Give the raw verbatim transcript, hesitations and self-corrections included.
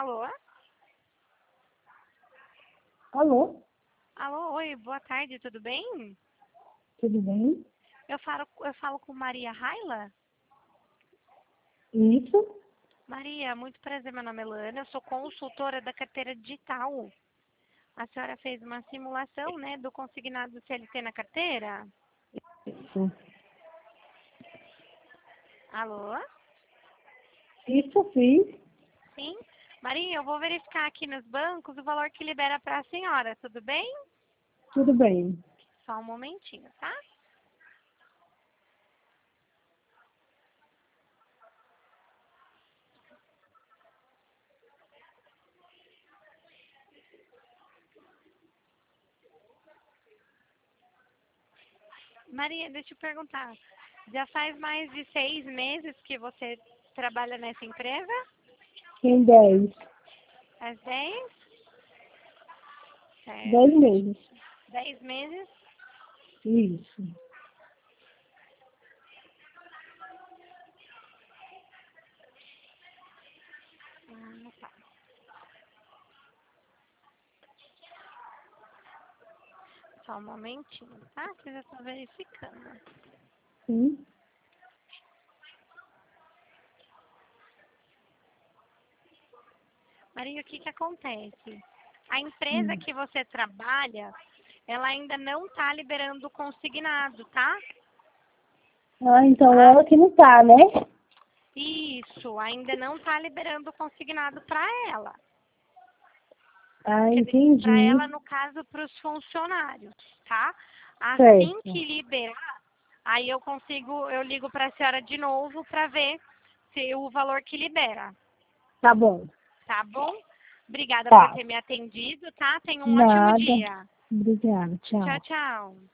Alô? Alô, Alô, oi, boa tarde, tudo bem? tudo bem? Eu falo, eu falo com Maria Raila? Isso? Maria, muito prazer, meu nome é Lana, eu sou consultora da carteira digital. A senhora fez uma simulação, né, do consignado do C L T na carteira? Isso. Alô? Isso eu fiz. Sim? Maria, eu vou verificar aqui nos bancos o valor que libera para a senhora, tudo bem? Tudo bem. Só um momentinho, tá? Maria, deixa eu perguntar. Já faz mais de seis meses que você trabalha nessa empresa? Em dez. Faz dez? Certo. Dez meses. Dez meses? Isso. Ah, tá. Só um momentinho, tá? Que eu já estou verificando. Sim. Maria, o que que acontece? A empresa Hum. que você trabalha, ela ainda não está liberando o consignado, tá? Ah, então Ah, ela que não tá, né? isso, ainda não está liberando o consignado para ela. Ah, Para ela, entendi. no caso, para os funcionários, tá? Assim Certo. que liberar, aí eu consigo, eu ligo para a senhora de novo para ver se o valor que libera, Tá bom. tá bom? Obrigada por Tá. ter me atendido, tá? Tenha um ótimo Nada. dia. Obrigada. Tchau, Tchau. tchau.